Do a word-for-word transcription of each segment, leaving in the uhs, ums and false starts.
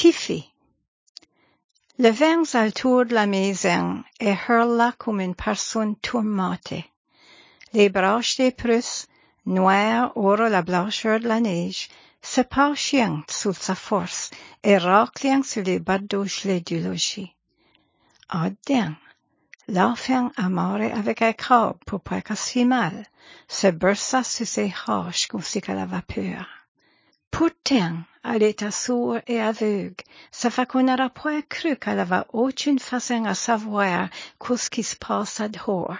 Tiffy. Le vent autour de la maison et hurla comme une personne tourmentée. Les branches des prusses, noires hors la blancheur de la neige, se penchaient sous sa force et raclaient sur les bardeaux gelés du logis. Adien, l'enfant amarré avec un crabe pour pas qu'elle se fit mal, se berça sur ses hanches comme si qu'elle avait peur. Pourtant, elle était sourde et aveugle, ça fait qu'on n'aurait pas cru qu'elle avait aucune façon à savoir ce qui se passait dehors.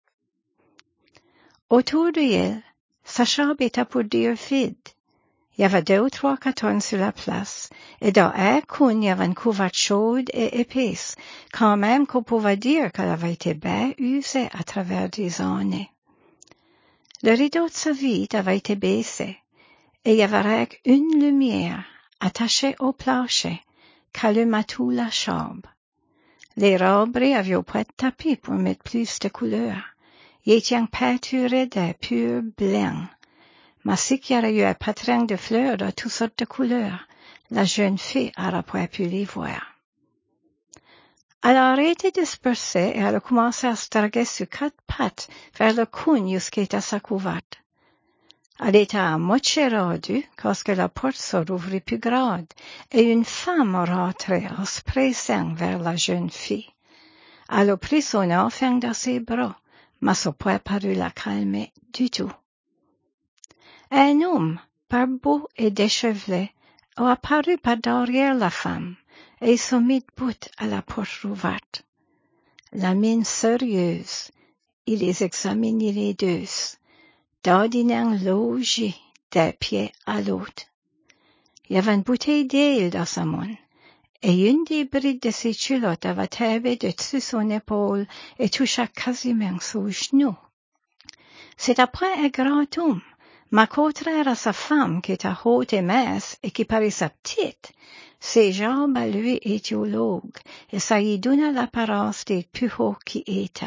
Autour d'elle, sa chambre était pour dire vide. Il y avait deux ou trois cartons sur la place, et dans un coin il y avait une couverte chaude et épaisse, quand même qu'on pouvait dire qu'elle avait été bien usée à travers des années. Le rideau de sa vitre avait été baissé, et il y avait une lumière attachée au plancher qu'allumait toute la chambre. Les robes avaient pas de tapis pour mettre plus de couleurs. Ils étaient peinturés de pur blanc. Mais si qu'il y avait eu un patron de fleurs de toutes sortes de couleurs, la jeune fille n'aurait pas pu les voir. Elle a arrêté de se bercer et elle a commencé à se draguer sur quatre pattes vers le coin jusqu'à sa couverte. Elle était à moitié rendue quand la porte se rouvrit plus grande et une femme rentrait en se pressant vers la jeune fille. Elle a pris son enfant dans ses bras, mais ça n'a pas paru la calmer du tout. Un homme, barbeau et déchevelé, a apparu par derrière la femme et s'est mis debout à la porte ouverte. La mine sérieuse, il les examinait les deux, dardinant logis d'un pied à l'autre. Il y avait une bouteille d'huile dans sa main, et une des brides de ses culottes avait tombé dessus son épaule et toucha quasiment son genou. C'était pas un grand homme, mais contraire à sa femme qui était haute et mince et qui paraissait petite, ses jambes à lui étaient longues et ça lui donnait l'apparence d'être plus haut qu'il était.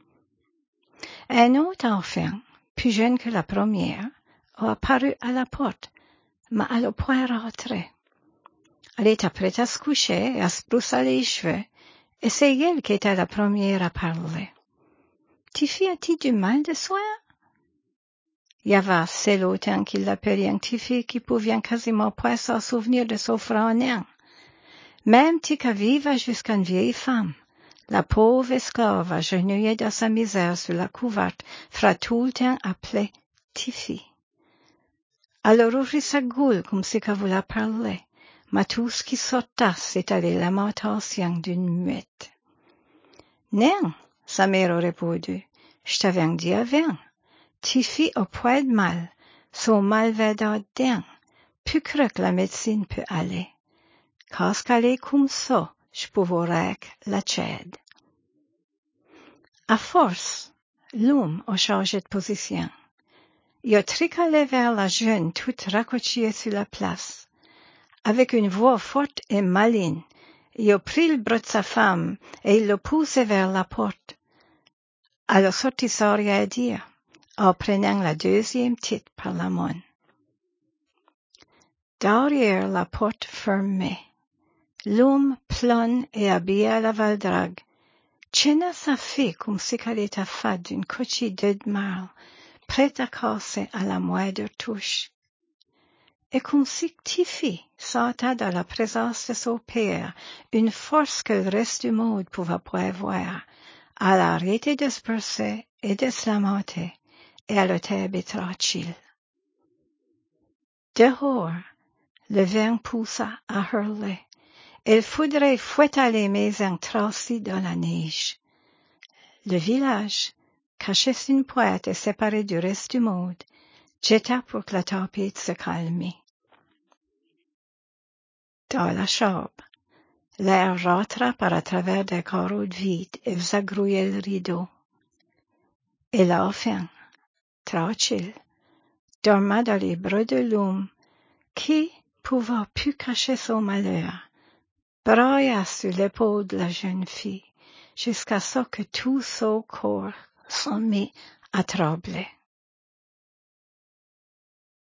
Un autre enfant, plus jeune que la première, a apparu à la porte, mais elle n'a pas rentré. Elle était prête à se coucher et à se brousser les cheveux, et c'est elle qui était la première à parler. « Tiffy, as-tu du mal de soir? » Il y avait assez longtemps qu'il l'appelait un Tiffy qui pouvait quasiment pas s'en souvenir de son frère nain. Même Tika vivait jusqu'à une vieille femme. La pauvre esclave agenouillée dans sa misère sur la couverte fera tout le temps appeler Tiffy. Elle ouvrit sa gueule comme si qu'elle voulait parler, mais tout ce qui sortait, c'était les lamentations d'une muette. « Non, sa mère a répondu, je t'avais dit avant. Tiffy a pas de mal, son mal va dedans, plus que la médecine peut aller. Quand qu'elle est comme ça, je pourrais la tchède. » À force, l'homme a changé de position. Il a tricalé vers la jeune toute raccrochée sur la place. Avec une voix forte et maligne, il a pris le bras de sa femme et il l'a poussé vers la porte. Elle a sorti sans rien dire, en prenant la deuxième tête par la main. Derrière la porte fermée, l'homme plein et habillé à la valdrague tenait sa fille comme si qu'elle était faite d'une coquille de marle, prête à casser à la moindre touche. Et comme si Tiffy sentait dans la présence de son père une force que le reste du monde pouvait pas voir, elle a arrêté de se bercer et de se lamenter, et elle a tombé tranquille. Dehors, le vent poussa à hurler. Il faudrait fouetter les maisons tracées dans la neige. Le village, caché sous une pointe et séparé du reste du monde, jeta pour que la tempête se calme. Dans la chambre, l'air rentra par à travers des carreaux de vide et faisait grouiller le rideau. Et l'enfant, tranquille, dormait dans les bras de l'homme qui, pouvant plus cacher son malheur, brailla sur l'épaule de la jeune fille jusqu'à ce que tout son corps s'en mit à trembler.